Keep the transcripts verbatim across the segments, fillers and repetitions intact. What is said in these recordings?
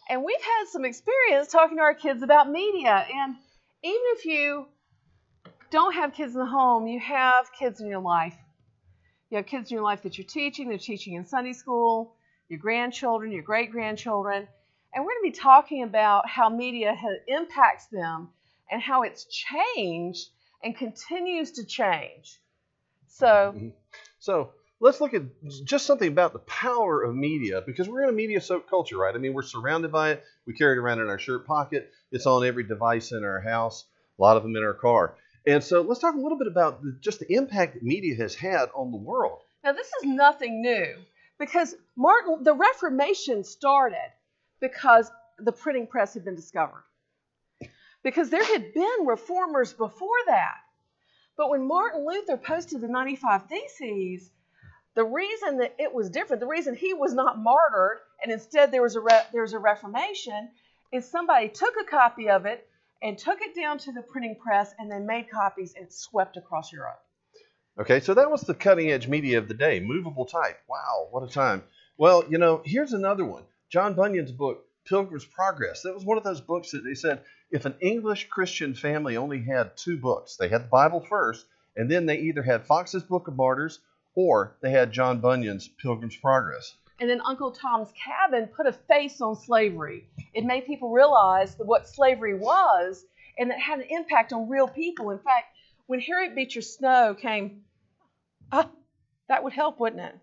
And we've had some experience talking to our kids about media. And even if you don't have kids in the home, you have kids in your life. You have kids in your life that you're teaching. They're teaching in Sunday school, your grandchildren, your great-grandchildren. And we're going to be talking about how media has, impacts them and how it's changed and continues to change. So, mm-hmm. so let's look at just something about the power of media, because we're in a media-soaked culture, right? I mean, we're surrounded by it. We carry it around in our shirt pocket. It's on every device in our house, a lot of them in our car. And so let's talk a little bit about the, just the impact that media has had on the world. Now, this is nothing new, because Martin, the Reformation started because the printing press had been discovered. Because there had been reformers before that. But when Martin Luther posted the ninety-five Theses, the reason that it was different, the reason he was not martyred and instead there was a re- there was a Reformation, is somebody took a copy of it and took it down to the printing press, and they made copies and swept across Europe. Okay, so that was the cutting-edge media of the day, movable type. Wow, what a time. Well, you know, here's another one. John Bunyan's book, Pilgrim's Progress. That was one of those books that they said, if an English Christian family only had two books, they had the Bible first, and then they either had Fox's Book of Martyrs or they had John Bunyan's Pilgrim's Progress. And then Uncle Tom's Cabin put a face on slavery. It made people realize what slavery was, and it had an impact on real people. In fact, when Harriet Beecher Stowe came, ah, that would help, wouldn't it?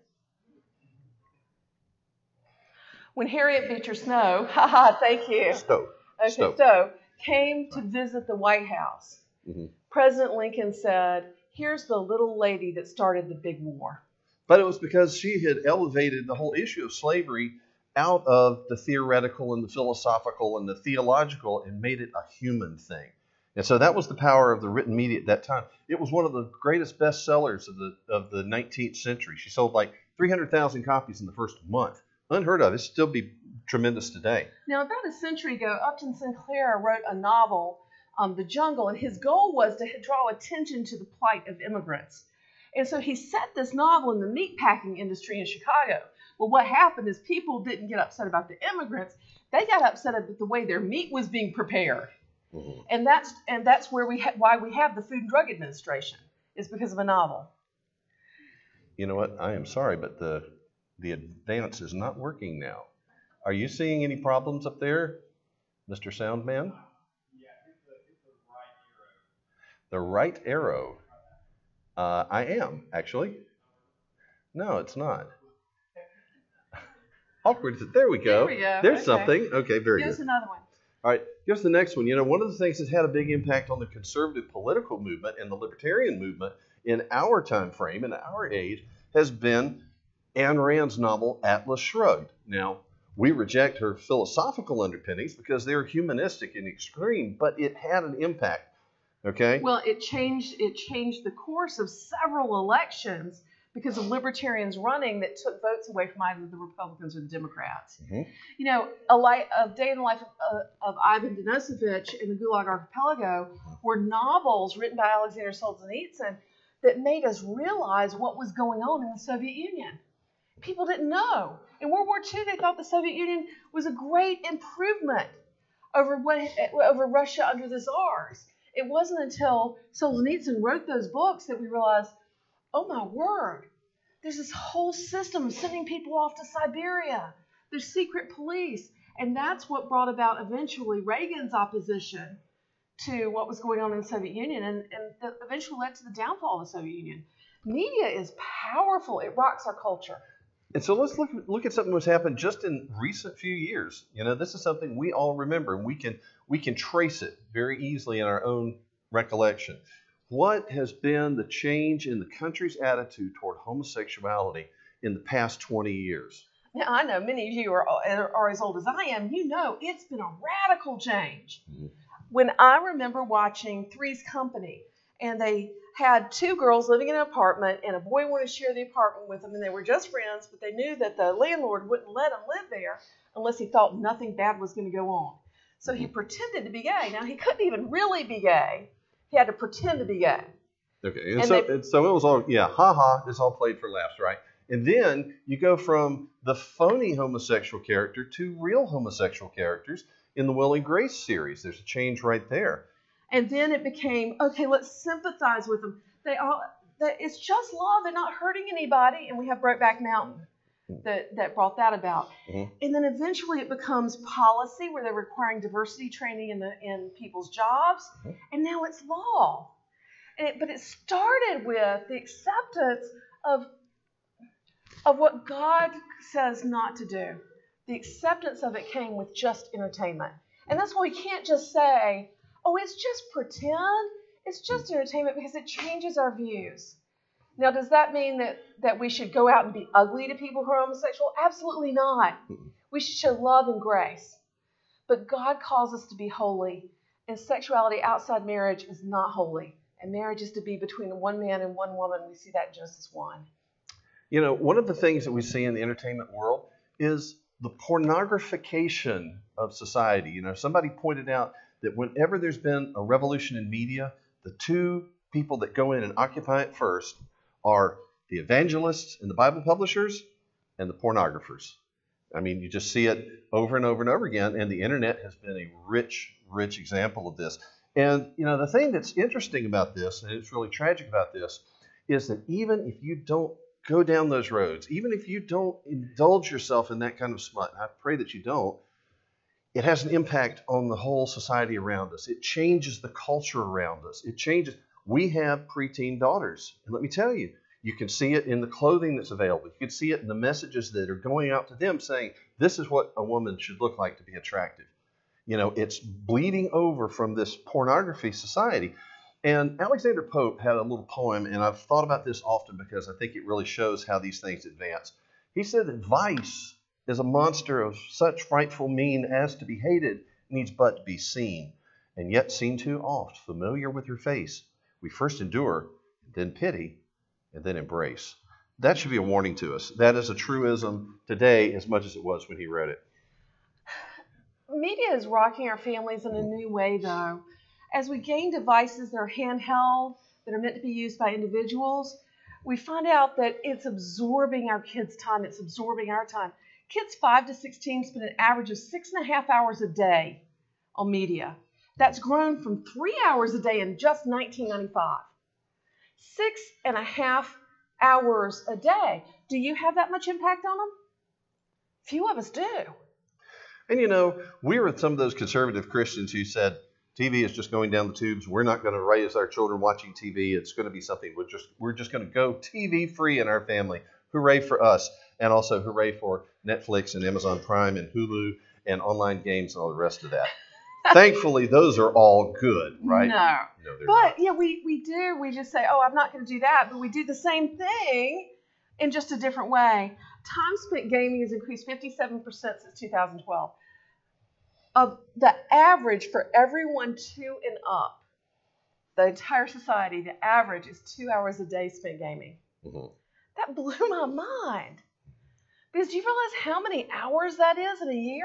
When Harriet Beecher Stowe, haha, thank you. Stowe. Okay, Stowe. Stowe came to visit the White House. Mm-hmm. President Lincoln said, here's the little lady that started the big war. But it was because she had elevated the whole issue of slavery out of the theoretical and the philosophical and the theological and made it a human thing. And so that was the power of the written media at that time. It was one of the greatest bestsellers of the of the nineteenth century. She sold like three hundred thousand copies in the first month. Unheard of. It'd still be tremendous today. Now, about a century ago, Upton Sinclair wrote a novel, um, The Jungle, and his goal was to draw attention to the plight of immigrants. And so he set this novel in the meatpacking industry in Chicago. Well, what happened is people didn't get upset about the immigrants. They got upset about the way their meat was being prepared. Mm-hmm. And that's and that's where we ha- why we have the Food and Drug Administration, is because of a novel. You know what? I am sorry, but the the advance is not working now. Are you seeing any problems up there, Mister Soundman? Yeah, it's the, it's the right arrow. The right arrow. Uh, I am, actually. No, it's not. Awkward. There we go. There we go. There's Okay. something. Okay, very Here's good. another one. All right, here's the next one. You know, one of the things that's had a big impact on the conservative political movement and the libertarian movement in our time frame, in our age, has been Ayn Rand's novel Atlas Shrugged. Now, we reject her philosophical underpinnings because they're humanistic and extreme, but it had an impact. Okay? Well, it changed it changed the course of several elections because of libertarians running that took votes away from either the Republicans or the Democrats. Mm-hmm. You know, a, li- a day in the life of, uh, of Ivan Denisovich in the Gulag Archipelago were novels written by Alexander Solzhenitsyn that made us realize what was going on in the Soviet Union. People didn't know. In World War Two, they thought the Soviet Union was a great improvement over what over Russia under the Tsars. It wasn't until Solzhenitsyn wrote those books that we realized, oh my word, there's this whole system of sending people off to Siberia. There's secret police. And that's what brought about eventually Reagan's opposition to what was going on in the Soviet Union, and, and that eventually led to the downfall of the Soviet Union. Media is powerful. It rocks our culture. And so let's look look at something that's happened just in recent few years. You know, this is something we all remember, and we can we can trace it very easily in our own recollection. What has been the change in the country's attitude toward homosexuality in the past twenty years? Now, I know many of you are, are as old as I am. You know it's been a radical change. Mm-hmm. When I remember watching Three's Company, and they had two girls living in an apartment, and a boy wanted to share the apartment with them, and they were just friends, but they knew that the landlord wouldn't let them live there unless he thought nothing bad was going to go on. So he pretended to be gay. Now, he couldn't even really be gay. He had to pretend to be gay. Okay, and, And so they- and so it was all, yeah, ha ha, it's all played for laughs, right? And then you go from the phony homosexual character to real homosexual characters in the Will and Grace series. There's a change right there. And then it became, okay, let's sympathize with them. They all, that it's just love and not hurting anybody. And we have Brokeback Mountain that, that brought that about. Mm-hmm. And then eventually it becomes policy where they're requiring diversity training in the in people's jobs. Mm-hmm. And now it's law. And it, but it started with the acceptance of, of what God says not to do. The acceptance of it came with just entertainment. And that's why we can't just say, oh, it's just pretend. It's just entertainment, because it changes our views. Now, does that mean that, that we should go out and be ugly to people who are homosexual? Absolutely not. We should show love and grace. But God calls us to be holy, and sexuality outside marriage is not holy. And marriage is to be between one man and one woman. We see that in Genesis one. You know, one of the things that we see in the entertainment world is the pornographication of society. You know, somebody pointed out that whenever there's been a revolution in media, the two people that go in and occupy it first are the evangelists and the Bible publishers and the pornographers. I mean, you just see it over and over and over again, and the internet has been a rich, rich example of this. And, you know, the thing that's interesting about this, and it's really tragic about this, is that even if you don't go down those roads, even if you don't indulge yourself in that kind of smut, and I pray that you don't, it has an impact on the whole society around us. It changes the culture around us. It changes. We have preteen daughters, and let me tell you, you can see it in the clothing that's available. You can see it in the messages that are going out to them saying, this is what a woman should look like to be attractive. You know, it's bleeding over from this pornography society. And Alexander Pope had a little poem, and I've thought about this often because I think it really shows how these things advance. He said that vice is a monster of such frightful mien as to be hated, needs but to be seen, and yet seen too oft, familiar with your face. We first endure, then pity, and then embrace. That should be a warning to us. That is a truism today as much as it was when he wrote it. Media is rocking our families in a new way, though. As we gain devices that are handheld, that are meant to be used by individuals, we find out that it's absorbing our kids' time. It's absorbing our time. Kids five to sixteen spend an average of six and a half hours a day on media. That's grown from three hours a day in just nineteen ninety-five. Six and a half hours a day. Do you have that much impact on them? Few of us do. And you know, we were some of those conservative Christians who said, T V is just going down the tubes. We're not going to raise our children watching T V. It's going to be something we're just we're just going to go T V free in our family. Hooray for us. And also hooray for Netflix and Amazon Prime and Hulu and online games and all the rest of that. Thankfully, those are all good, right? No. no but, not. yeah, we, we do. We just say, oh, I'm not going to do that. But we do the same thing in just a different way. Time spent gaming has increased fifty-seven percent since two thousand twelve. Of the average for everyone two and up, the entire society, the average is two hours a day spent gaming. Mm-hmm. That blew my mind. Because do you realize how many hours that is in a year?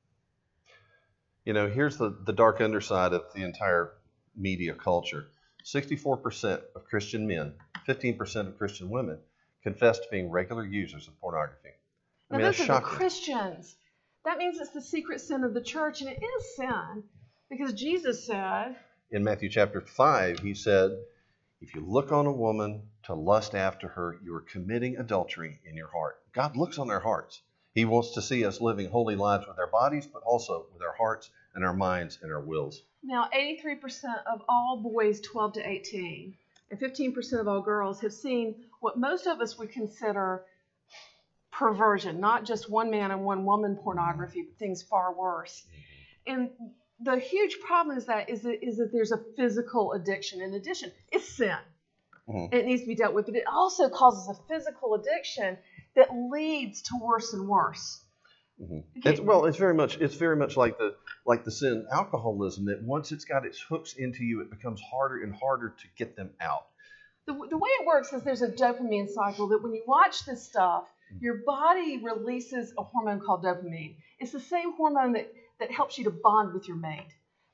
You know, here's the, the dark underside of the entire media culture. sixty-four percent of Christian men, fifteen percent of Christian women confess to being regular users of pornography. I now, mean, those that's are the shocking. Christians. That means it's the secret sin of the church, and it is sin. Because Jesus said... In Matthew chapter five, he said, if you look on a woman to lust after her, you are committing adultery in your heart. God looks on our hearts. He wants to see us living holy lives with our bodies, but also with our hearts and our minds and our wills. Now, eighty-three percent of all boys twelve to eighteen and fifteen percent of all girls have seen what most of us would consider perversion, not just one man and one woman pornography, but things far worse. And the huge problem is that is that, is that there's a physical addiction. In addition, it's sin. Mm-hmm. It needs to be dealt with, but it also causes a physical addiction that leads to worse and worse. Mm-hmm. It's, well, it's very much it's very much like the like the sin alcoholism, that once it's got its hooks into you, it becomes harder and harder to get them out. The, the way it works is there's a dopamine cycle that when you watch this stuff, your body releases a hormone called dopamine. It's the same hormone that, that helps you to bond with your mate.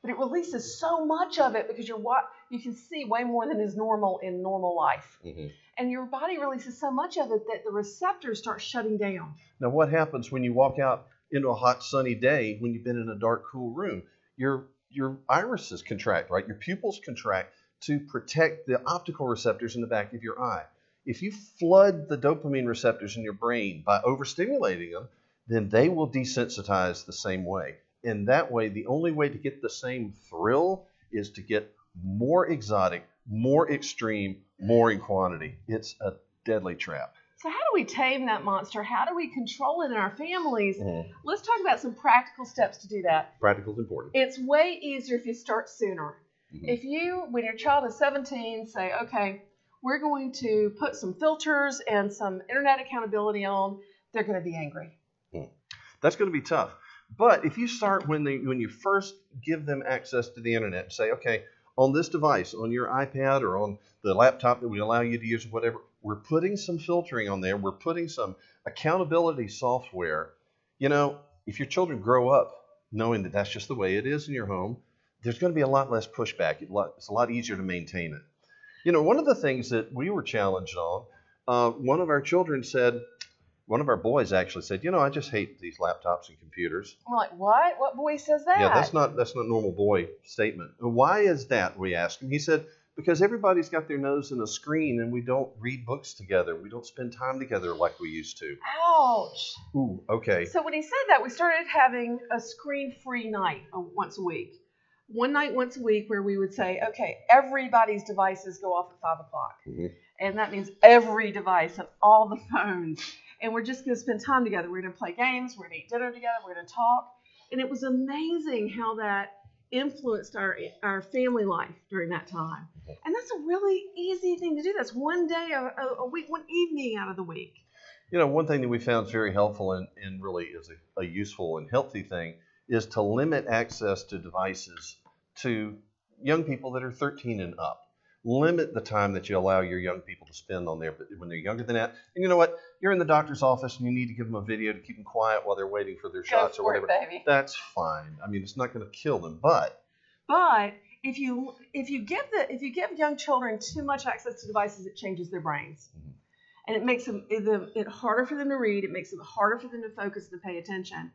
but it releases so much of it because you're wa- you can see way more than is normal in normal life. Mm-hmm. And your body releases so much of it that the receptors start shutting down. Now, what happens when you walk out into a hot, sunny day when you've been in a dark, cool room? Your your irises contract, right? Your pupils contract to protect the optical receptors in the back of your eye. If you flood the dopamine receptors in your brain by overstimulating them, then they will desensitize the same way. In that way, the only way to get the same thrill is to get more exotic, more extreme, more in quantity. It's a deadly trap. So how do we tame that monster? How do we control it in our families? Mm-hmm. Let's talk about some practical steps to do that. Practical is important. It's way easier if you start sooner. Mm-hmm. If you, when your child is seventeen, say, okay, we're going to put some filters and some internet accountability on, they're going to be angry. Mm. That's going to be tough. But if you start when they when you first give them access to the internet, say, okay, on this device, on your iPad or on the laptop that we allow you to use, whatever, we're putting some filtering on there. We're putting some accountability software. You know, if your children grow up knowing that that's just the way it is in your home, there's going to be a lot less pushback. It's a lot easier to maintain it. You know, one of the things that we were challenged on, uh, one of our children said, one of our boys actually said, you know, I just hate these laptops and computers. I'm like, what? What boy says that? Yeah, that's not that's not a normal boy statement. Why is that? We asked him. He said, because everybody's got their nose in a screen and we don't read books together. We don't spend time together like we used to. Ouch. Ooh, okay. So when he said that, we started having a screen-free night uh, once a week. One night once a week where we would say, okay, everybody's devices go off at five o'clock. Mm-hmm. And that means every device and all the phones. And we're just going to spend time together. We're going to play games. We're going to eat dinner together. We're going to talk. And it was amazing how that influenced our our family life during that time. And that's a really easy thing to do. That's one day a, a, a week, one evening out of the week. You know, one thing that we found is very helpful and, and really is a, a useful and healthy thing is to limit access to devices to young people that are thirteen and up. Limit the time that you allow your young people to spend on there when they're younger than that. And you know what? You're in the doctor's office and you need to give them a video to keep them quiet while they're waiting for their Go shots for or whatever. it, baby. That's fine. I mean, it's not going to kill them, but But if you if you give the if you give young children too much access to devices, it changes their brains, mm-hmm. and it makes them it, them it harder for them to read. It makes it harder for them to focus and to pay attention.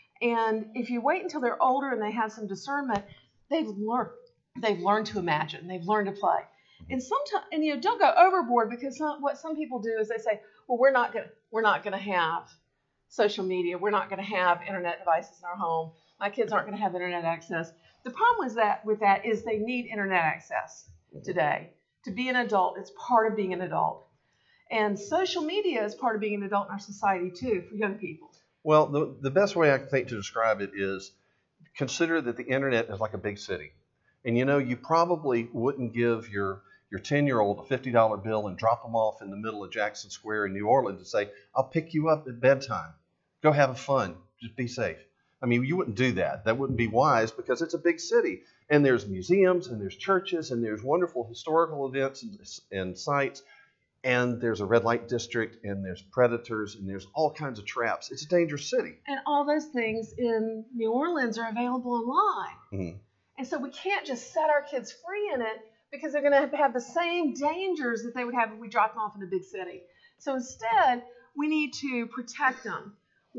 And if you wait until they're older and they have some discernment, they've learned they've learned to imagine. They've learned to play. And sometimes, and you know, don't go overboard because some, what some people do is they say, well, we're not gonna we're not gonna have social media. We're not gonna have internet devices in our home. My kids aren't gonna have internet access. The problem with that with that is they need internet access today. To be an adult, it's part of being an adult. And social media is part of being an adult in our society too, for young people. Well, the, the best way I think to describe it is consider that the internet is like a big city. And you know, you probably wouldn't give your your ten-year-old a fifty dollar bill and drop them off in the middle of Jackson Square in New Orleans and say, I'll pick you up at bedtime. Go have fun. Just be safe. I mean, you wouldn't do that. That wouldn't be wise because it's a big city. And there's museums and there's churches and there's wonderful historical events and, and sites. And there's a red light district and there's predators and there's all kinds of traps. It's a dangerous city. And all those things in New Orleans are available online. Mm-hmm. And so we can't just set our kids free in it because they're going to have the same dangers that they would have if we dropped them off in a big city. So instead, we need to protect them.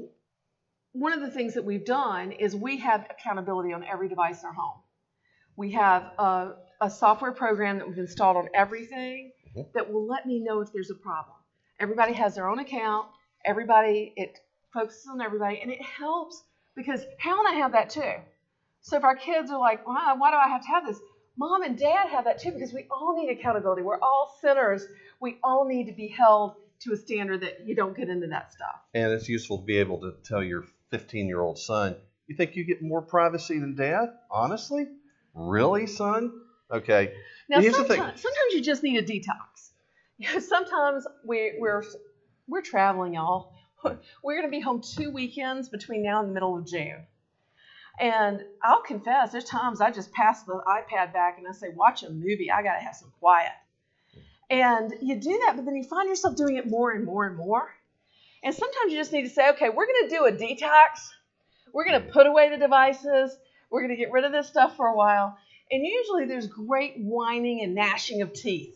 One of the things that we've done is we have accountability on every device in our home. We have a, a software program that we've installed on everything mm-hmm. that will let me know if there's a problem. Everybody has their own account. Everybody, it focuses on everybody, and it helps because Hal and I have that too. So if our kids are like, why, why do I have to have this? Mom and Dad have that too because we all need accountability. We're all sinners. We all need to be held to a standard that you don't get into that stuff. And it's useful to be able to tell your fifteen-year-old son, you think you get more privacy than Dad? Honestly? Really, son? Okay. Now, Here's sometimes, the thing. sometimes you just need a detox. You know, sometimes we, we're we're traveling, y'all. We're going to be home two weekends between now and the middle of June. And I'll confess, there's times I just pass the iPad back and I say, watch a movie. I got to have some quiet. And you do that, but then you find yourself doing it more and more and more. And sometimes you just need to say, okay, we're going to do a detox. We're going to put away the devices. We're going to get rid of this stuff for a while. And usually there's great whining and gnashing of teeth.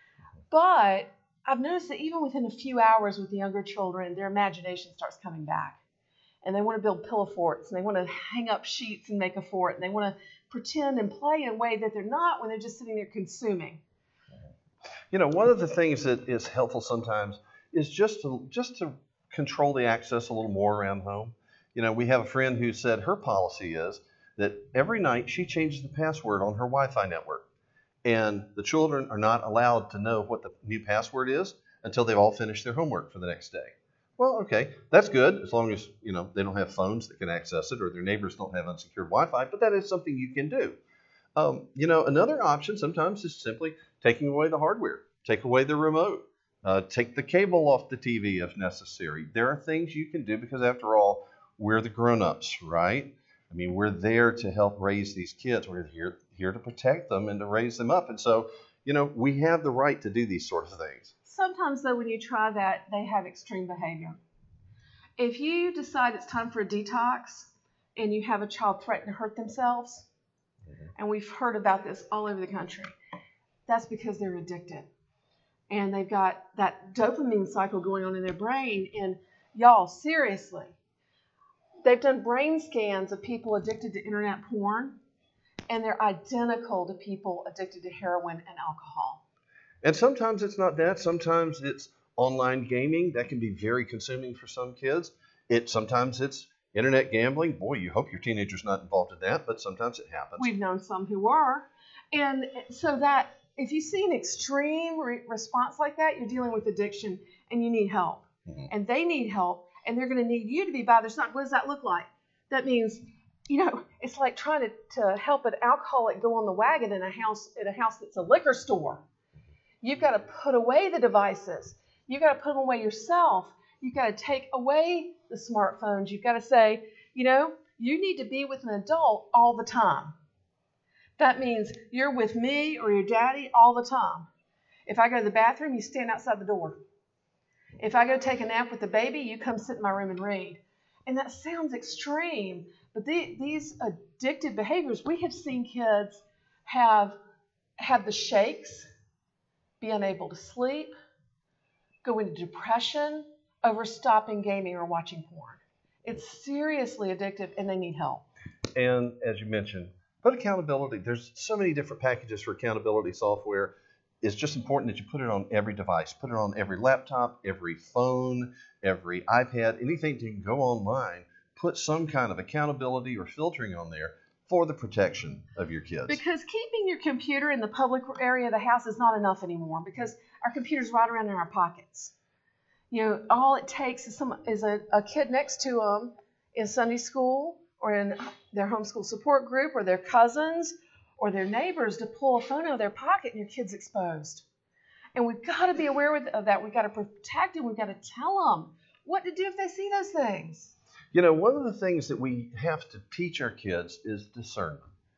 But I've noticed that even within a few hours with the younger children, their imagination starts coming back. And they want to build pillow forts, and they want to hang up sheets and make a fort, and they want to pretend and play in a way that they're not when they're just sitting there consuming. You know, one of the things that is helpful sometimes is just to just to control the access a little more around home. You know, we have a friend who said her policy is that every night she changes the password on her Wi-Fi network. And the children are not allowed to know what the new password is until they've all finished their homework for the next day. Well, okay, that's good as long as, you know, they don't have phones that can access it or their neighbors don't have unsecured Wi-Fi, but that is something you can do. Um, you know, another option sometimes is simply taking away the hardware, take away the remote, uh, take the cable off the T V if necessary. There are things you can do because, after all, we're the grown-ups, right? I mean, we're there to help raise these kids. We're here, here to protect them and to raise them up. And so, you know, we have the right to do these sorts of things. Sometimes, though, when you try that, they have extreme behavior. If you decide it's time for a detox and you have a child threaten to hurt themselves, mm-hmm. and we've heard about this all over the country, that's because they're addicted. And they've got that dopamine cycle going on in their brain. And y'all, seriously, they've done brain scans of people addicted to internet porn, and they're identical to people addicted to heroin and alcohol. And sometimes it's not that. Sometimes it's online gaming. That can be very consuming for some kids. It Sometimes it's internet gambling. Boy, you hope your teenager's not involved in that, but sometimes it happens. We've known some who were. And so that if you see an extreme re- response like that, you're dealing with addiction and you need help. Mm-hmm. And they need help, and they're going to need you to be by their side. What does that look like? That means, you know, it's like trying to, to help an alcoholic go on the wagon in a house in a house that's a liquor store. You've got to put away the devices. You've got to put them away yourself. You've got to take away the smartphones. You've got to say, you know, you need to be with an adult all the time. That means you're with me or your daddy all the time. If I go to the bathroom, you stand outside the door. If I go take a nap with the baby, you come sit in my room and read. And that sounds extreme, but the, these addictive behaviors, we have seen kids have, have the shakes, be unable to sleep, go into depression over stopping gaming or watching porn. It's seriously addictive, and they need help. And as you mentioned, put accountability. There's so many different packages for accountability software. It's just important that you put it on every device. Put it on every laptop, every phone, every iPad, anything that can go online. Put some kind of accountability or filtering on there for the protection of your kids. Because keeping your computer in the public area of the house is not enough anymore, because our computer's right around in our pockets. You know, all it takes is some is a, a kid next to them in Sunday school or in their homeschool support group or their cousins or their neighbors to pull a phone out of their pocket and your kid's exposed. And we've got to be aware of that. We've got to protect them. We've got to tell them what to do if they see those things. You know, one of the things that we have to teach our kids is discernment.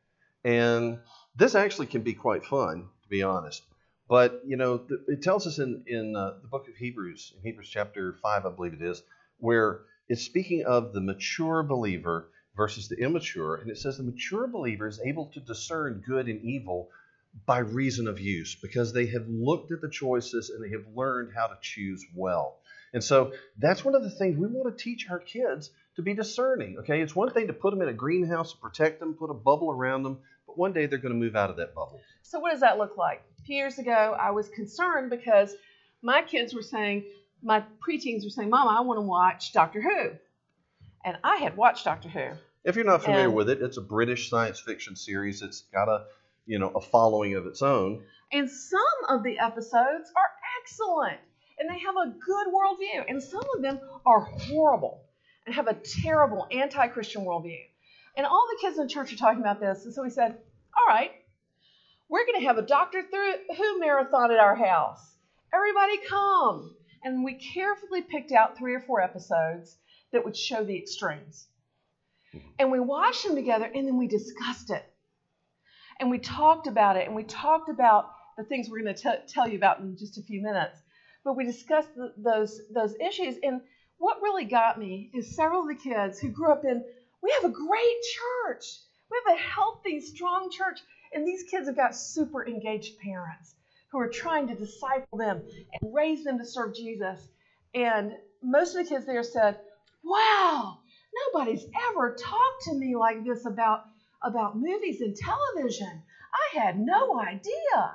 And this actually can be quite fun, to be honest. But, you know, th- it tells us in, in uh, the book of Hebrews, in Hebrews chapter five, I believe it is, where it's speaking of the mature believer versus the immature. And it says the mature believer is able to discern good and evil by reason of use, because they have looked at the choices and they have learned how to choose well. And so that's one of the things we want to teach our kids, to be discerning. Okay, it's one thing to put them in a greenhouse and protect them, put a bubble around them, but one day they're going to move out of that bubble. So what does that look like? A few years ago, I was concerned because my kids were saying, my preteens were saying, Mama, I want to watch Doctor Who. And I had watched Doctor Who. If you're not familiar and, with it, it's a British science fiction series. It's got a, you know, a following of its own. And some of the episodes are excellent, and they have a good worldview. And some of them are horrible and have a terrible anti-Christian worldview. And all the kids in the church are talking about this. And so we said, all right, we're going to have a Doctor Who marathon at our house. Everybody come. And we carefully picked out three or four episodes that would show the extremes. And we watched them together, and then we discussed it. And we talked about it, and we talked about the things we're going to t- tell you about in just a few minutes. But we discussed the, those, those issues. And what really got me is several of the kids who grew up in, we have a great church. We have a healthy, strong church. And these kids have got super engaged parents who are trying to disciple them and raise them to serve Jesus. And most of the kids there said, wow, nobody's ever talked to me like this about, about movies and television. I had no idea.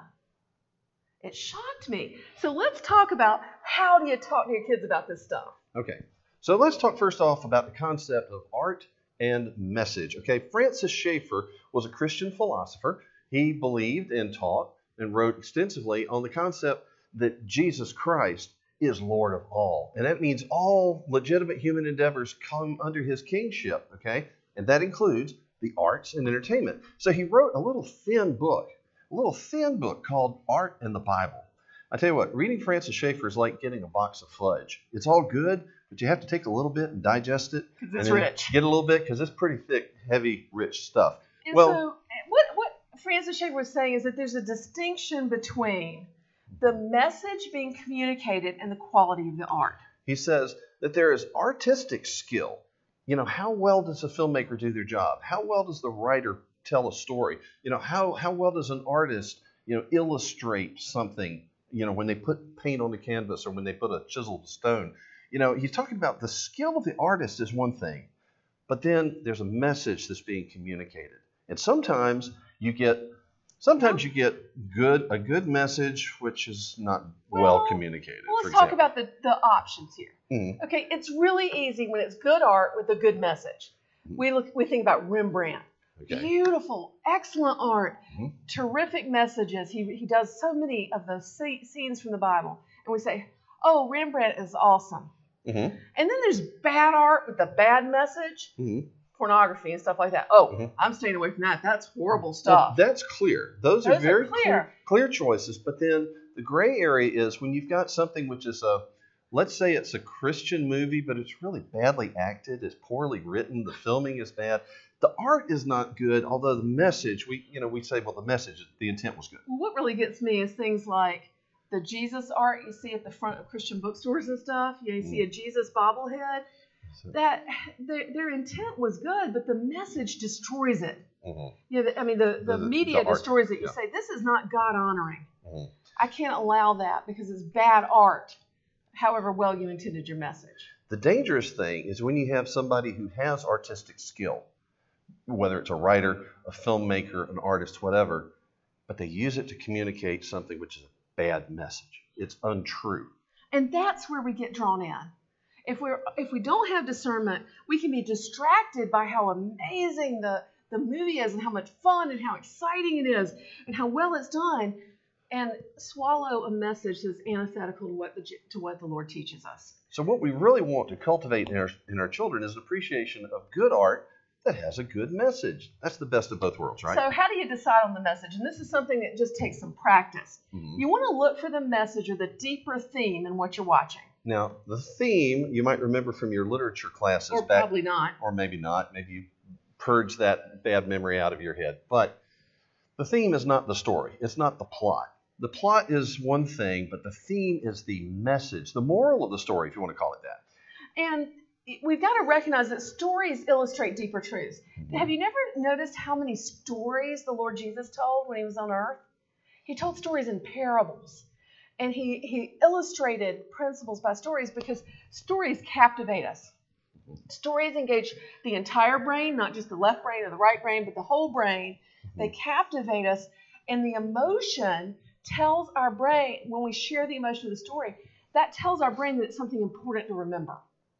It shocked me. So let's talk about how do you talk to your kids about this stuff? Okay. So let's talk first off about the concept of art and message. Okay, Francis Schaeffer was a Christian philosopher. He believed and taught and wrote extensively on the concept that Jesus Christ is Lord of all. And that means all legitimate human endeavors come under his kingship, okay? And that includes the arts and entertainment. So he wrote a little thin book, a little thin book called Art and the Bible. I tell you what, reading Francis Schaeffer is like getting a box of fudge. It's all good, but you have to take a little bit and digest it. Because it's rich. Get a little bit because it's pretty thick, heavy, rich stuff. And well, so what, what Francis Schaeffer was saying is that there's a distinction between the message being communicated and the quality of the art. He says that there is artistic skill. You know, how well does a filmmaker do their job? How well does the writer tell a story? You know, how, how well does an artist, you know, illustrate something, you know, when they put paint on the canvas or when they put a chiseled stone? You know, he's talking about the skill of the artist is one thing, but then there's a message that's being communicated. And sometimes you get sometimes you get good a good message which is not well, well communicated. Well, let's for talk example. about the, the options here. Mm-hmm. Okay, it's really easy when it's good art with a good message. Mm-hmm. We look we think about Rembrandt. Okay. Beautiful, excellent art, mm-hmm. terrific messages. He he does so many of the scenes from the Bible, and we say, "Oh, Rembrandt is awesome." Mm-hmm. And then there's bad art with a bad message, mm-hmm. pornography and stuff like that. Oh, mm-hmm. I'm staying away from that. That's horrible stuff. Well, that's clear. Those, Those are very are clear. clear clear choices. But then the gray area is when you've got something which is a, let's say it's a Christian movie, but it's really badly acted, it's poorly written, the filming is bad. The art is not good, although the message, we you know we say, well, the message, the intent was good. Well, what really gets me is things like the Jesus art you see at the front of Christian bookstores and stuff. You, know, you mm. see a Jesus bobblehead. That their, their intent was good, but the message destroys it. Mm-hmm. You know, I mean, the, the, the media the destroys it. You yeah. say, this is not God honoring. Mm-hmm. I can't allow that because it's bad art, however well you intended your message. The dangerous thing is when you have somebody who has artistic skill, whether it's a writer, a filmmaker, an artist, whatever, but they use it to communicate something which is a bad message. It's untrue. And that's where we get drawn in. If we're if we don't have discernment, we can be distracted by how amazing the, the movie is and how much fun and how exciting it is and how well it's done, and swallow a message that's antithetical to what the to what the Lord teaches us. So what we really want to cultivate in our in our children is an appreciation of good art that has a good message. That's the best of both worlds, right? So how do you decide on the message? And this is something that just takes some practice. Mm-hmm. You want to look for the message or the deeper theme in what you're watching. Now, the theme, you might remember from your literature classes. Or back, probably not. Or maybe not. Maybe you purge that bad memory out of your head. But the theme is not the story. It's not the plot. The plot is one thing, but the theme is the message, the moral of the story, if you want to call it that. And we've got to recognize that stories illustrate deeper truths. Mm-hmm. Have you never noticed how many stories the Lord Jesus told when he was on earth? He told stories in parables. And he, he illustrated principles by stories because stories captivate us. Stories engage the entire brain, not just the left brain or the right brain, but the whole brain. Mm-hmm. They captivate us. And the emotion tells our brain, when we share the emotion of the story, that tells our brain that it's something important to remember.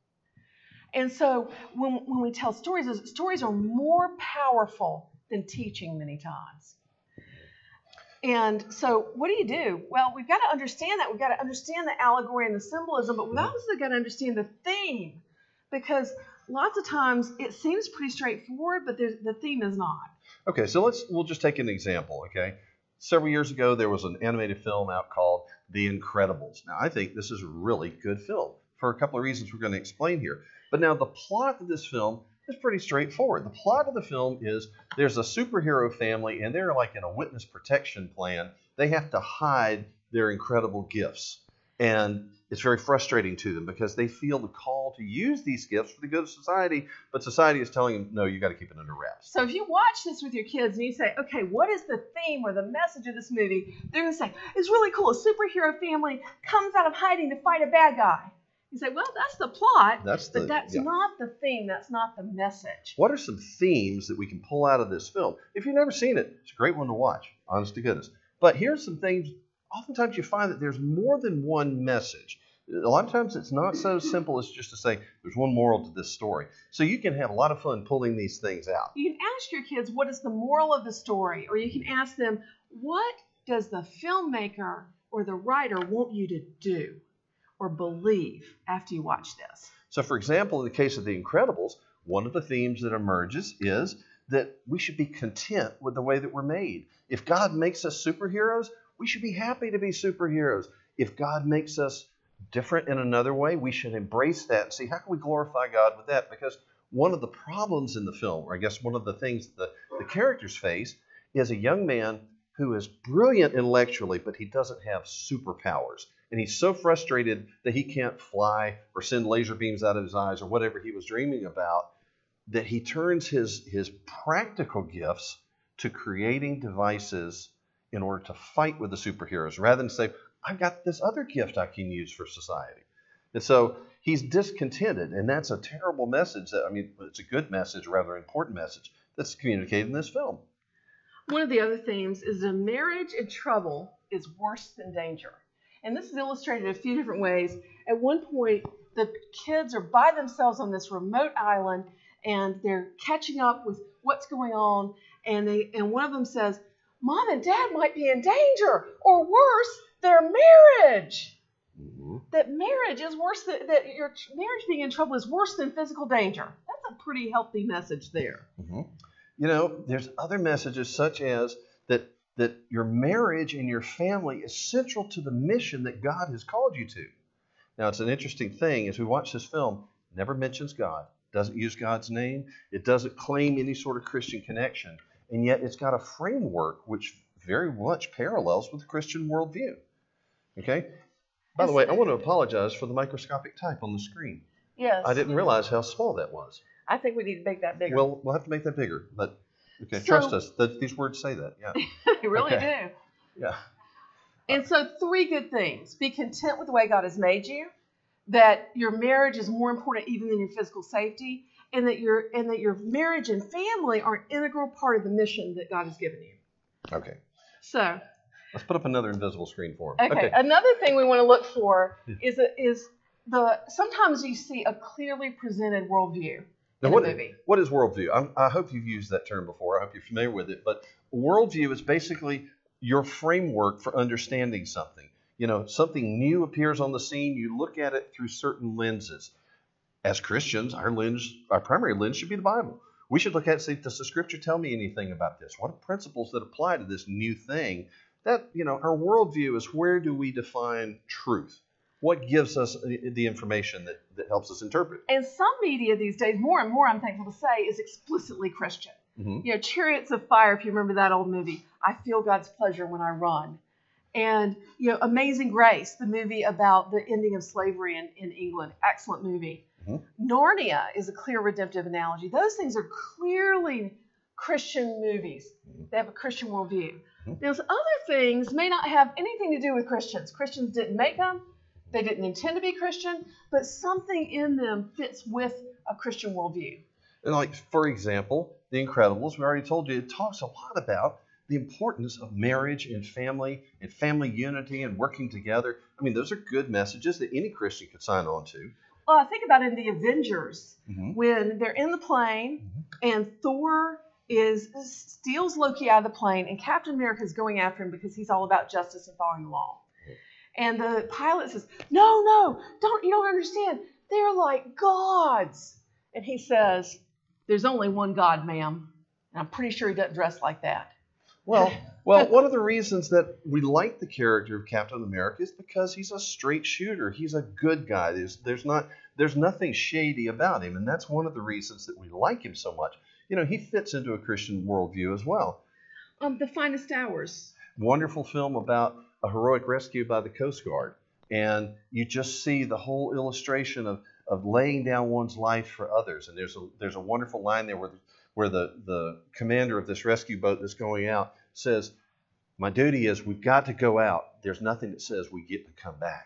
And so when, when we tell stories, stories are more powerful than teaching many times. And so what do you do? Well, we've got to understand that. We've got to understand the allegory and the symbolism, but we've also got to understand the theme, because lots of times it seems pretty straightforward, but the theme is not. Okay, so let's we'll just take an example, okay? Several years ago, there was an animated film out called The Incredibles. Now, I think this is a really good film for a couple of reasons we're going to explain here. But now the plot of this film is pretty straightforward. The plot of the film is there's a superhero family, and they're like in a witness protection plan. They have to hide their incredible gifts. And it's very frustrating to them because they feel the call to use these gifts for the good of society, but society is telling them, no, you got to keep it under wraps. So if you watch this with your kids and you say, okay, what is the theme or the message of this movie? They're going to say, it's really cool. A superhero family comes out of hiding to fight a bad guy. You say, well, that's the plot, That's the, but that's yeah. not the theme. That's not the message. What are some themes that we can pull out of this film? If you've never seen it, it's a great one to watch, honest to goodness. But here's some things. Oftentimes you find that there's more than one message. A lot of times it's not so simple as just to say there's one moral to this story. So you can have a lot of fun pulling these things out. You can ask your kids, what is the moral of the story? Or you can ask them, what does the filmmaker or the writer want you to do or believe after you watch this? So, for example, in the case of The Incredibles, one of the themes that emerges is that we should be content with the way that we're made. If God makes us superheroes, we should be happy to be superheroes. If God makes us different in another way, we should embrace that and see how can we glorify God with that. Because one of the problems in the film, or I guess one of the things the, the characters face, is a young man who is brilliant intellectually, but he doesn't have superpowers. And he's so frustrated that he can't fly or send laser beams out of his eyes or whatever he was dreaming about, that he turns his, his practical gifts to creating devices in order to fight with the superheroes, rather than say, I've got this other gift I can use for society. And so he's discontented, and that's a terrible message. That, I mean, it's a good message, a rather important message that's communicated in this film. One of the other themes is that marriage in trouble is worse than danger. And this is illustrated a few different ways. At one point, the kids are by themselves on this remote island, and they're catching up with what's going on. And they and one of them says, Mom and Dad might be in danger, or worse, their marriage. Mm-hmm. That marriage is worse than, that your marriage being in trouble is worse than physical danger. That's a pretty healthy message there. Mm-hmm. You know, there's other messages such as that that your marriage and your family is central to the mission that God has called you to. Now, it's an interesting thing as we watch this film, it never mentions God, doesn't use God's name, it doesn't claim any sort of Christian connection, and yet it's got a framework which very much parallels with the Christian worldview. Okay? By the way, I want to apologize for the microscopic type on the screen. Yes. I didn't realize how small that was. I think we need to make that bigger. Well, we'll have to make that bigger, but okay, So- trust us. The, these words say that. Yeah. they really Okay. do. Yeah. And so three good things. Be content with the way God has made you, that your marriage is more important even than your physical safety, and that your and that your marriage and family are an integral part of the mission that God has given you. Okay. So, Let's put up another invisible screen for him. okay, another thing we want to look for is a, is the sometimes you see a clearly presented worldview Now, in what, a movie. what is worldview? I'm, I hope you've used that term before. I hope you're familiar with it. But worldview is basically your framework for understanding something. You know, something new appears on the scene. You look at it through certain lenses. As Christians, our lens, our primary lens should be the Bible. We should look at it and say, does the Scripture tell me anything about this? What are principles that apply to this new thing? That, you know, our worldview is where do we define truth? What gives us the information that, that helps us interpret? And some media these days, more and more, I'm thankful to say, is explicitly Christian. Mm-hmm. You know, Chariots of Fire, if you remember that old movie, I feel God's pleasure when I run. And, you know, Amazing Grace, the movie about the ending of slavery in, in England, excellent movie. Mm-hmm. Narnia is a clear redemptive analogy. Those things are clearly Christian movies. Mm-hmm. They have a Christian worldview. Mm-hmm. Those other things may not have anything to do with Christians. Christians didn't make them. They didn't intend to be Christian, but something in them fits with a Christian worldview. And like, for example, The Incredibles, we already told you, it talks a lot about the importance of marriage and family and family unity and working together. I mean, those are good messages that any Christian could sign on to. Well, I think about it in the Avengers, Mm-hmm. when they're in the plane and Thor is steals Loki out of the plane and Captain America is going after him because he's all about justice and following the law. And the pilot says, no, no, don't, you don't understand. They're like gods. And he says, there's only one God, ma'am. And I'm pretty sure he doesn't dress like that. Well, well, one of the reasons that we like the character of Captain America is because he's a straight shooter. He's a good guy. There's, there's not, there's nothing shady about him, and that's one of the reasons that we like him so much. You know, he fits into a Christian worldview as well. Um, The Finest Hours. Wonderful film about a heroic rescue by the Coast Guard. And you just see the whole illustration of, of laying down one's life for others. And there's a there's a wonderful line there where the, where the, the commander of this rescue boat that's going out says, my duty is we've got to go out. There's nothing that says we get to come back.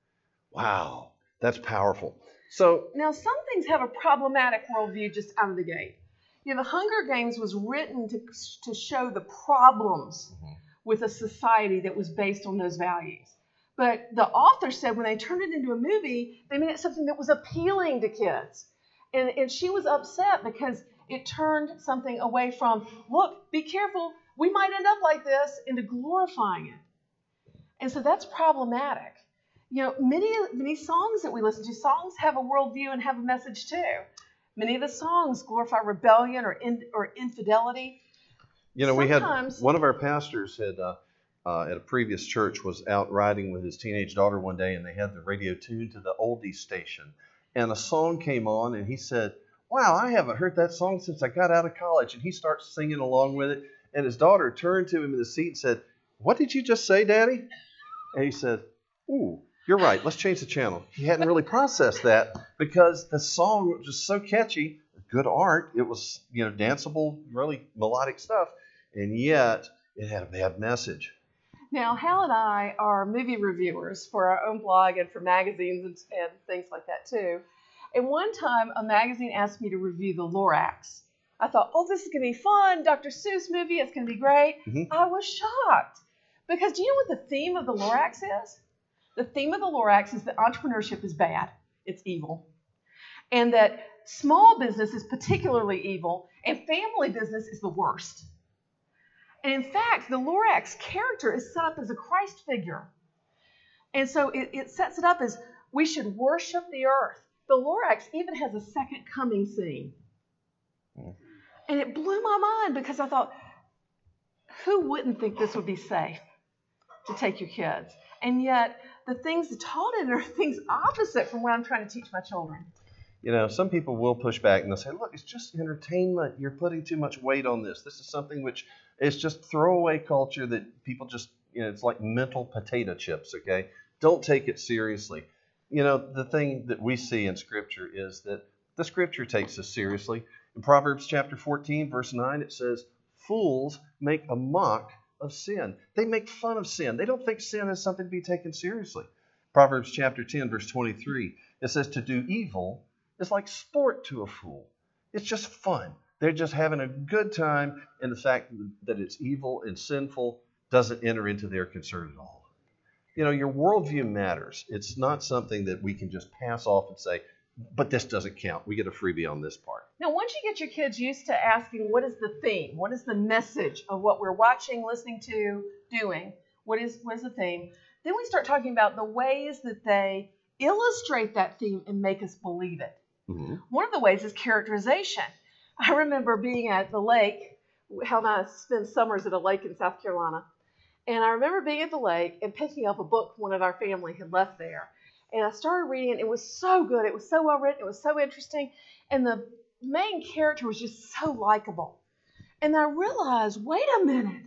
Wow, that's powerful. So now some things have a problematic worldview just out of the gate. You know, the Hunger Games was written to, to show the problems mm-hmm. with a society that was based on those values. But the author said when they turned it into a movie, they made it something that was appealing to kids. And, and she was upset because it turned something away from, look, be careful, we might end up like this, into glorifying it. And so that's problematic. You know, many, many songs that we listen to, songs have a worldview and have a message too. Many of the songs glorify rebellion or in, or infidelity. You know, Sometimes, we had one of our pastors had uh, uh, at a previous church was out riding with his teenage daughter one day, and they had the radio tuned to the oldies station, and a song came on, and he said, "Wow, I haven't heard that song since I got out of college." And he starts singing along with it, and his daughter turned to him in the seat and said, "What did you just say, Daddy?" And he said, "Ooh, you're right. Let's change the channel." He hadn't really processed that because the song was just so catchy, good art. It was, you know, danceable, really melodic stuff, and yet it had a bad message. Now, Hal and I are movie reviewers for our own blog and for magazines and, and things like that too. And one time, a magazine asked me to review The Lorax. I thought, oh, this is going to be fun. Doctor Seuss movie. It's going to be great. Mm-hmm. I was shocked because do you know what the theme of The Lorax is? The theme of The Lorax is that entrepreneurship is bad. It's evil. And that small business is particularly evil, and family business is the worst. And in fact, the Lorax character is set up as a Christ figure. And so it, it sets it up as we should worship the earth. The Lorax even has a second coming scene. And it blew my mind because I thought, who wouldn't think this would be safe to take your kids? And yet, the things taught in it are things opposite from what I'm trying to teach my children. You know, some people will push back and they'll say, look, it's just entertainment. You're putting too much weight on this. This is something which is just throwaway culture that people just, you know, it's like mental potato chips, okay? Don't take it seriously. You know, the thing that we see in Scripture is that the Scripture takes us seriously. In Proverbs chapter fourteen, verse nine, it says, fools make a mock of sin. They make fun of sin. They don't think sin is something to be taken seriously. Proverbs chapter ten, verse twenty-three, it says to do evil is like sport to a fool. It's just fun. They're just having a good time, and the fact that it's evil and sinful doesn't enter into their concern at all. You know, your worldview matters. It's not something that we can just pass off and say, but this doesn't count. We get a freebie on this part. Now, once you get your kids used to asking, what is the theme? What is the message of what we're watching, listening to, doing? What is, what is the theme? Then we start talking about the ways that they illustrate that theme and make us believe it. Mm-hmm. One of the ways is characterization. I remember being at the lake. Hal and I spent summers at a lake in South Carolina. And I remember being at the lake and picking up a book one of our family had left there. And I started reading it. It was so good. It was so well written. It was so interesting. And the main character was just so likable. And I realized, wait a minute.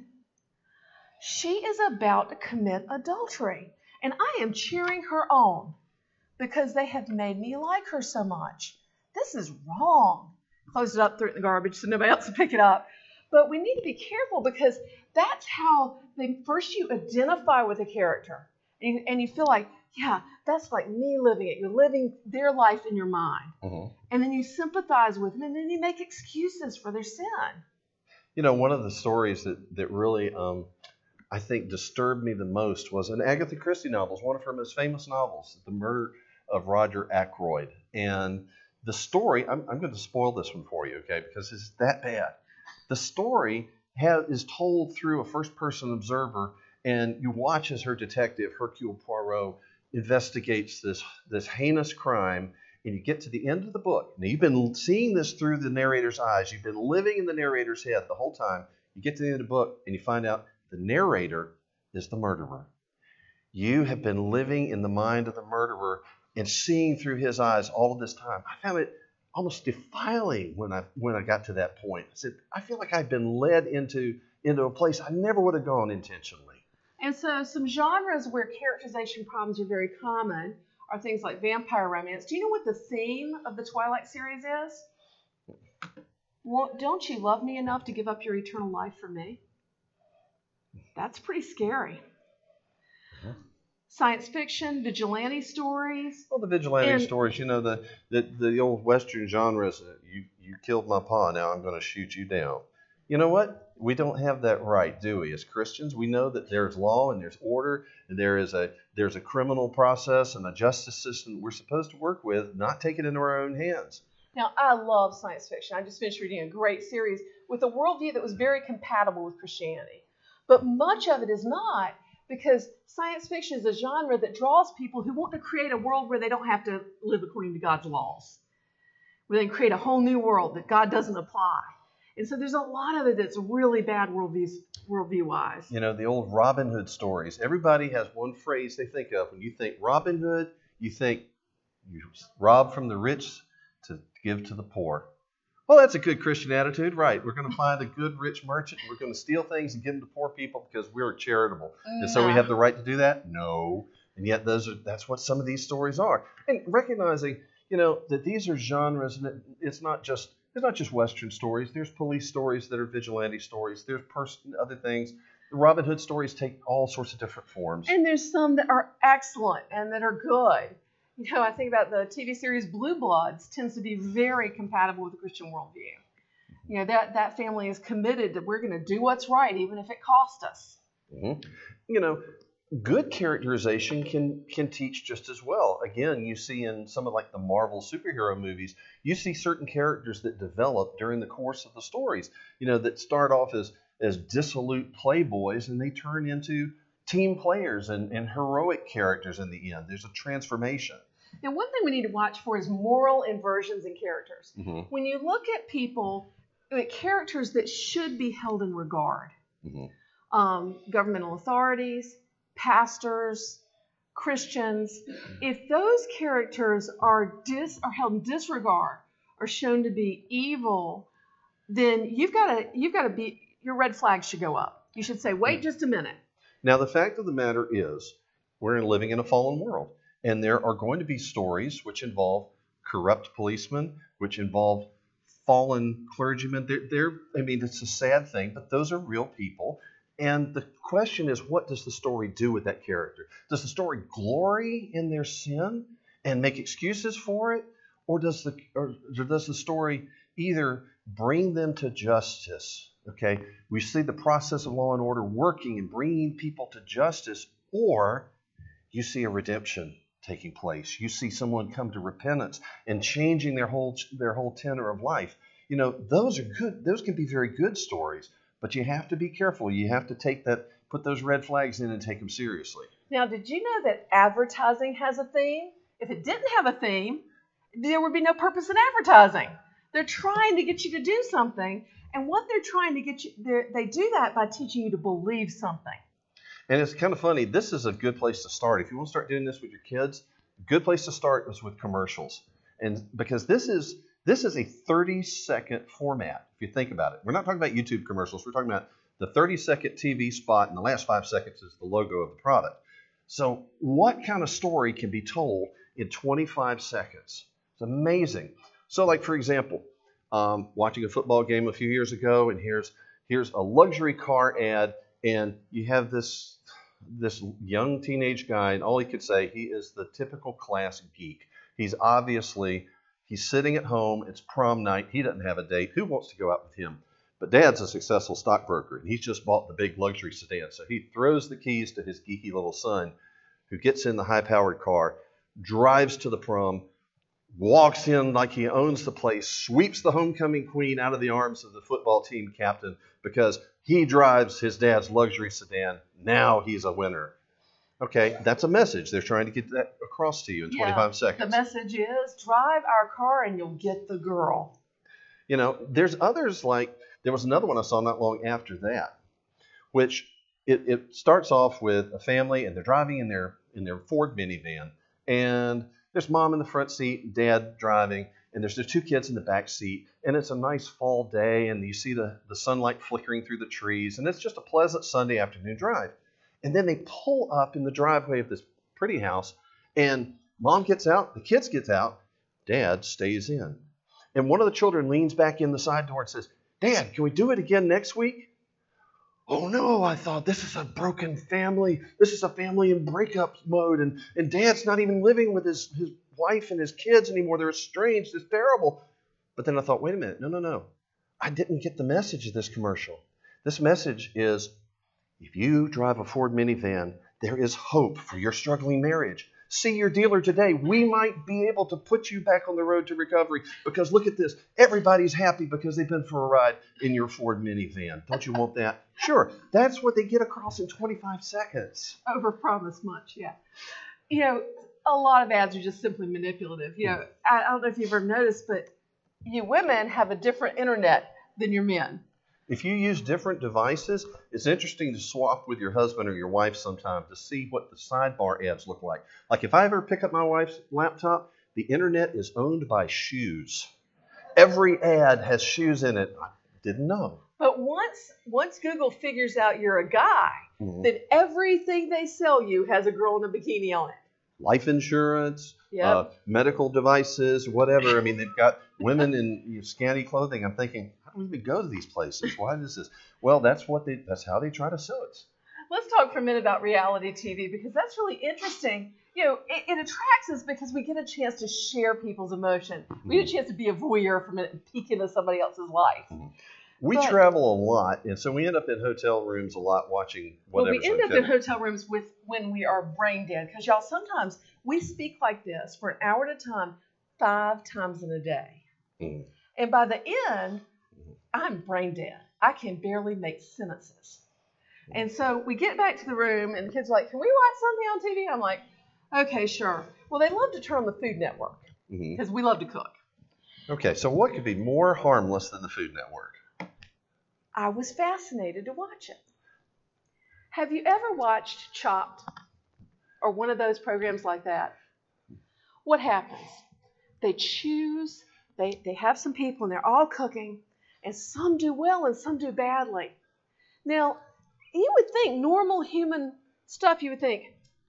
She is about to commit adultery. And I am cheering her on because they have made me like her so much. This is wrong. Closed it up, threw it in the garbage so nobody else would pick it up. But we need to be careful because that's how they first you identify with a character. And you, and you feel like, yeah, that's like me living it. You're living their life in your mind. Mm-hmm. And then you sympathize with them, and then you make excuses for their sin. You know, one of the stories that, that really, um, I think, disturbed me the most was an Agatha Christie novel, one of her most famous novels, The Murder of Roger Ackroyd. And the story, I'm, I'm going to spoil this one for you, okay, because it's that bad. The story has, is told through a first-person observer, and you watch as her detective, Hercule Poirot, investigates this, this heinous crime, and you get to the end of the book. Now, you've been seeing this through the narrator's eyes. You've been living in the narrator's head the whole time. You get to the end of the book, and you find out the narrator is the murderer. You have been living in the mind of the murderer and seeing through his eyes all of this time. I found it almost defiling when I when I got to that point. I said, I feel like I've been led into, into a place I never would have gone intentionally. And so some genres where characterization problems are very common are things like vampire romance. Do you know what the theme of the Twilight series is? Well, don't you love me enough to give up your eternal life for me? That's pretty scary. Science fiction, vigilante stories. Well, the vigilante and, stories, you know, the, the, the old Western genres, uh, you, you killed my pa, now I'm going to shoot you down. You know what? We don't have that right, do we? As Christians, we know that there's law and there's order, and there is a there's a criminal process and a justice system we're supposed to work with, not take it into our own hands. Now, I love science fiction. I just finished reading a great series with a worldview that was very compatible with Christianity. But much of it is not, because science fiction is a genre that draws people who want to create a world where they don't have to live according to God's laws, where they can create a whole new world that God doesn't apply. And so there's a lot of it that's really bad worldview, worldview-wise. You know, the old Robin Hood stories. Everybody has one phrase they think of. When you think Robin Hood, you think you rob from the rich to give to the poor. Well, that's a good Christian attitude, right? We're going to find a good rich merchant. We're going to steal things and give them to poor people because we're charitable. Mm. And so we have the right to do that? No. And yet those are that's what some of these stories are. And recognizing, you know, that these are genres, and it, it's not just it's not just Western stories. There's police stories that are vigilante stories. There's person other things. The Robin Hood stories take all sorts of different forms. And there's some that are excellent and that are good. You know, I think about the T V series Blue Bloods tends to be very compatible with the Christian worldview. You know, that, that family is committed that we're going to do what's right, even if it costs us. Mm-hmm. You know, good characterization can can teach just as well. Again, you see in some of like the Marvel superhero movies, you see certain characters that develop during the course of the stories, you know, that start off as, as dissolute playboys and they turn into team players and, and heroic characters in the end. There's a transformation. Now, one thing we need to watch for is moral inversions in characters. Mm-hmm. When you look at people, like characters that should be held in regard, Mm-hmm. um, governmental authorities, pastors, Christians, if those characters are dis are held in disregard, are shown to be evil, then you've got to you've got to be your red flag should go up. You should say, wait just a minute. Now, the fact of the matter is, we're living in a fallen world, and there are going to be stories which involve corrupt policemen, which involve fallen clergymen. They're, they're, I mean, it's a sad thing, but those are real people. And the question is, what does the story do with that character? Does the story glory in their sin and make excuses for it? Or does the, or does the story either bring them to justice? Okay, we see the process of law and order working and bringing people to justice, or you see a redemption taking place. You see someone come to repentance and changing their whole their whole tenor of life. You know, those are good. Those can be very good stories, but you have to be careful. You have to take that, put those red flags in and take them seriously. Now, did you know that advertising has a theme? If it didn't have a theme, there would be no purpose in advertising. They're trying to get you to do something. And what they're trying to get you, they do that by teaching you to believe something. And it's kind of funny. This is a good place to start. If you want to start doing this with your kids, a good place to start is with commercials. And because this is this is a thirty second format, if you think about it. We're not talking about YouTube commercials. We're talking about the thirty second T V spot, and the last five seconds is the logo of the product. So what kind of story can be told in twenty-five seconds? It's amazing. So like, for example, Um, watching a football game a few years ago, and here's here's a luxury car ad, and you have this this young teenage guy, and all he could say, he is the typical class geek. He's obviously he's sitting at home. It's prom night. He doesn't have a date. Who wants to go out with him? But Dad's a successful stockbroker, and he's just bought the big luxury sedan. So he throws the keys to his geeky little son, who gets in the high-powered car, drives to the prom, walks in like he owns the place, sweeps the homecoming queen out of the arms of the football team captain because he drives his dad's luxury sedan. Now he's a winner. Okay, that's a message. They're trying to get that across to you in twenty-five Yeah, seconds. the message is, drive our car and you'll get the girl. You know, there's others like, there was another one I saw not long after that, which it, it starts off with a family, and they're driving in their in their Ford minivan, and there's mom in the front seat, dad driving, and there's the two kids in the back seat, and it's a nice fall day, and you see the, the sunlight flickering through the trees, and it's just a pleasant Sunday afternoon drive. And then they pull up in the driveway of this pretty house, and mom gets out, the kids gets out, dad stays in. And one of the children leans back in the side door and says, Dad, can we do it again next week? Oh no, I thought, this is a broken family. This is a family in breakup mode, and, and dad's not even living with his, his wife and his kids anymore. They're estranged. It's terrible. But then I thought, wait a minute, no, no, no. I didn't get the message of this commercial. This message is, if you drive a Ford minivan, there is hope for your struggling marriage. See your dealer today. We might be able to put you back on the road to recovery, because look at this. Everybody's happy because they've been for a ride in your Ford minivan. Don't you want that? Sure. That's what they get across in twenty-five seconds. Overpromise much, yeah. You know, a lot of ads are just simply manipulative. You know, I, I don't know if you've ever noticed, but you women have a different internet than your men. If you use different devices, it's interesting to swap with your husband or your wife sometime to see what the sidebar ads look like. Like if I ever pick up my wife's laptop, the internet is owned by shoes. Every ad has shoes in it. I didn't know. But once once Google figures out you're a guy, mm-hmm. then everything they sell you has a girl in a bikini on it. Life insurance, yep. uh, medical devices, whatever. I mean, they've got women in you know, scanty clothing. I'm thinking, how do we even go to these places? Why is this? Well, that's what they. That's how they try to sell it. Let's talk for a minute about reality T V, because that's really interesting. You know, it, it attracts us because we get a chance to share people's emotion. We get a chance to be a voyeur for a minute and peek into somebody else's life. We but, travel a lot, and so we end up in hotel rooms a lot watching whatever. Well, we end up in hotel rooms with when we are brain dead, because y'all, sometimes we speak like this for an hour at a time, five times in a day. Mm. And by the end, I'm brain dead. I can barely make sentences. And so we get back to the room, and the kids are like, can we watch something on T V? I'm like, okay, sure. Well, they love to turn on the Food Network, because mm-hmm. we love to cook. Okay, so what could be more harmless than the Food Network? I was fascinated to watch it. Have you ever watched Chopped or one of those programs like that? What happens? They choose, they, they have some people, and they're all cooking, and some do well and some do badly. Now, you would think normal human stuff, you would think,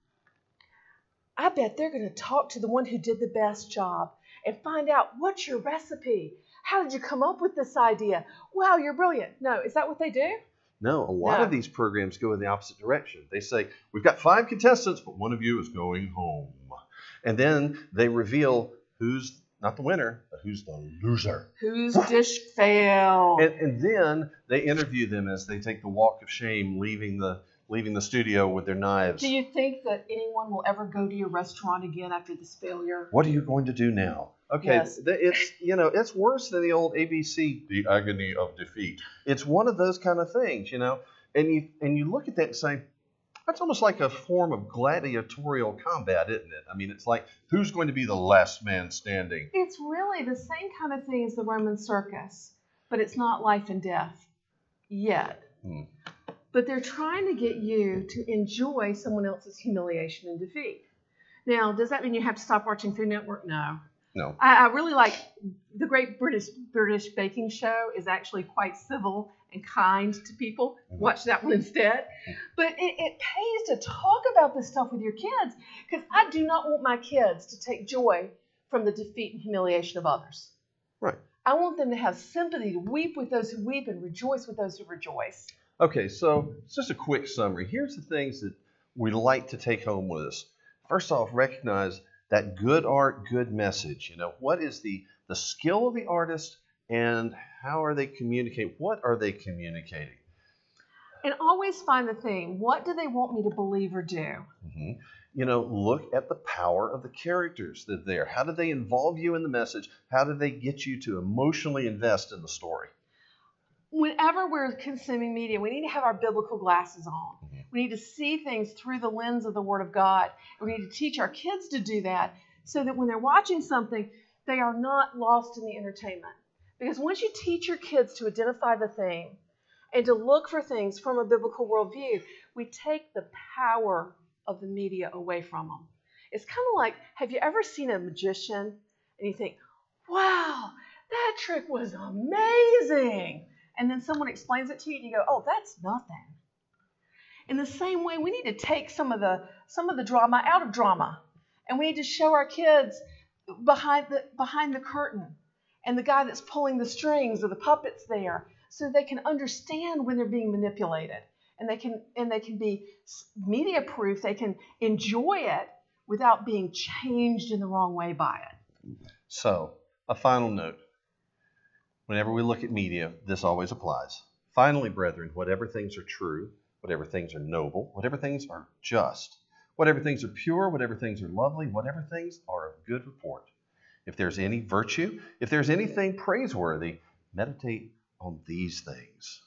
I bet they're going to talk to the one who did the best job and find out, what's your recipe? How did you come up with this idea? Wow, you're brilliant. No, is that what they do? No, a lot no. of these programs go in the opposite direction. They say, we've got five contestants, but one of you is going home. And then they reveal who's not the winner, but who's the loser. Whose dish failed. And, and then they interview them as they take the walk of shame, leaving the leaving the studio with their knives. Do you think that anyone will ever go to your restaurant again after this failure? What are you going to do now? Okay, yes. it's you know it's worse than the old A B C, The Agony of Defeat. It's one of those kind of things, you know. And you and you look at that and say, that's almost like a form of gladiatorial combat, isn't it? I mean, it's like, who's going to be the last man standing? It's really the same kind of thing as the Roman circus, but it's not life and death yet. Hmm. But they're trying to get you to enjoy someone else's humiliation and defeat. Now, does that mean you have to stop watching Food Network? No. No. I, I really like the Great British British Baking Show is actually quite civil and kind to people. Mm-hmm. Watch that one instead. Mm-hmm. But it, it pays to talk about this stuff with your kids, because I do not want my kids to take joy from the defeat and humiliation of others. Right. I want them to have sympathy, to weep with those who weep and rejoice with those who rejoice. Okay, so it's just a quick summary. Here's the things that we like to take home with us. First off, recognize that good art, good message. You know, what is the, the skill of the artist, and how are they communicating? What are they communicating? And always find the thing. What do they want me to believe or do? Mm-hmm. You know, look at the power of the characters that are there. How do they involve you in the message? How do they get you to emotionally invest in the story? Whenever we're consuming media, we need to have our biblical glasses on. Mm-hmm. We need to see things through the lens of the Word of God. We need to teach our kids to do that, so that when they're watching something, they are not lost in the entertainment. Because once you teach your kids to identify the thing and to look for things from a biblical worldview, we take the power of the media away from them. It's kind of like, have you ever seen a magician and you think, wow, that trick was amazing. And then someone explains it to you and you go, oh, that's nothing. In the same way, we need to take some of the some of the drama out of drama, and we need to show our kids behind the behind the curtain and the guy that's pulling the strings or the puppets there, so they can understand when they're being manipulated, and they can and they can be media proof. They can enjoy it without being changed in the wrong way by it. So, a final note. Whenever we look at media, this always applies. Finally, brethren, whatever things are true, whatever things are noble, whatever things are just, whatever things are pure, whatever things are lovely, whatever things are of good report. If there's any virtue, if there's anything praiseworthy, meditate on these things.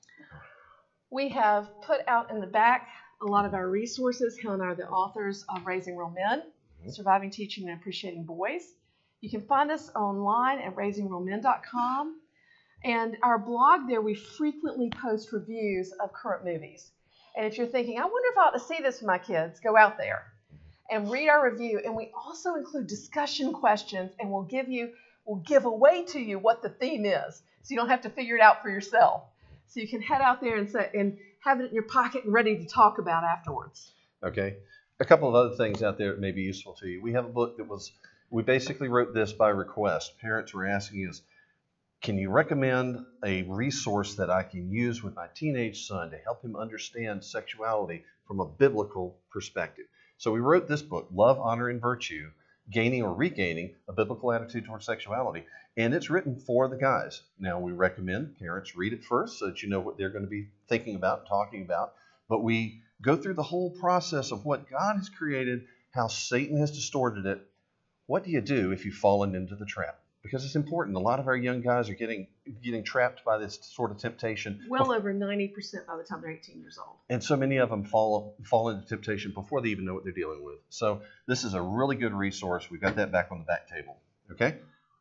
We have put out in the back a lot of our resources. Helen and I are the authors of Raising Real Men, mm-hmm. Surviving, Teaching, and Appreciating Boys. You can find us online at raising real men dot com. And our blog there, we frequently post reviews of current movies. And if you're thinking, I wonder if I ought to see this with my kids, go out there and read our review. And we also include discussion questions, and we'll give you, we'll give away to you what the theme is, so you don't have to figure it out for yourself. So you can head out there and say, and have it in your pocket and ready to talk about afterwards. Okay. A couple of other things out there that may be useful to you. We have a book that was, we basically wrote this by request. Parents were asking us, can you recommend a resource that I can use with my teenage son to help him understand sexuality from a biblical perspective? So we wrote this book, Love, Honor, and Virtue, Gaining or Regaining a Biblical Attitude Towards Sexuality. And it's written for the guys. Now, we recommend parents read it first so that you know what they're going to be thinking about and talking about. But we go through the whole process of what God has created, how Satan has distorted it. What do you do if you've fallen into the trap? Because it's important. A lot of our young guys are getting getting trapped by this sort of temptation. Well over ninety percent by the time they're eighteen years old. And so many of them fall fall into temptation before they even know what they're dealing with. So this is a really good resource. We've got that back on the back table. Okay?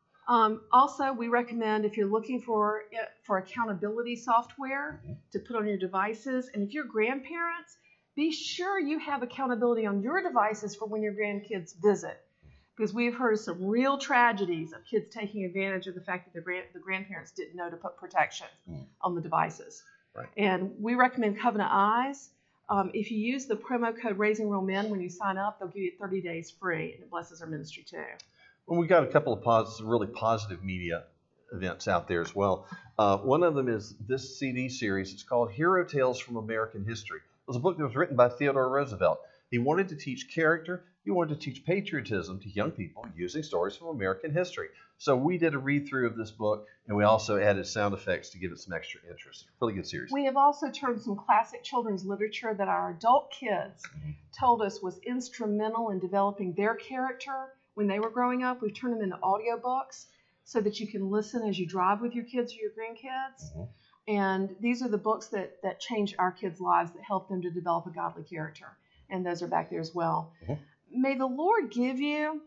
Um, also, we recommend, if you're looking for for accountability software mm-hmm. to put on your devices, and if you're grandparents, be sure you have accountability on your devices for when your grandkids visit. Because we've heard of some real tragedies of kids taking advantage of the fact that the, grand, the grandparents didn't know to put protection mm. on the devices. Right. And we recommend Covenant Eyes. Um, if you use the promo code Raising Real Men when you sign up, they'll give you thirty days free, and it blesses our ministry too. Well, we've got a couple of positive, really positive media events out there as well. Uh, one of them is this C D series. It's called Hero Tales from American History. It was a book that was written by Theodore Roosevelt. He wanted to teach character. He wanted to teach patriotism to young people using stories from American history. So we did a read-through of this book, and we also added sound effects to give it some extra interest. Really good series. We have also turned some classic children's literature that our adult kids mm-hmm. told us was instrumental in developing their character when they were growing up. We've turned them into audiobooks so that you can listen as you drive with your kids or your grandkids. Mm-hmm. And these are the books that, that change our kids' lives, that help them to develop a godly character. And those are back there as well. Mm-hmm. May the Lord give you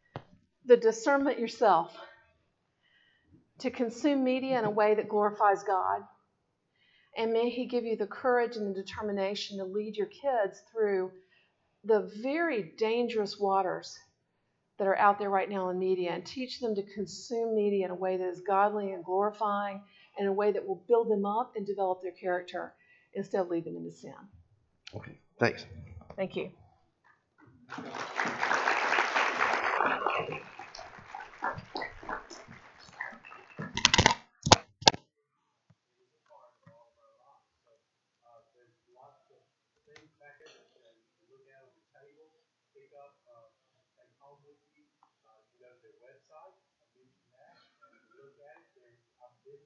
the discernment yourself to consume media in a way that glorifies God. And may He give you the courage and the determination to lead your kids through the very dangerous waters that are out there right now in media, and teach them to consume media in a way that is godly and glorifying, and in a way that will build them up and develop their character instead of lead them into sin. Okay, thanks. Thank you. There's lots of things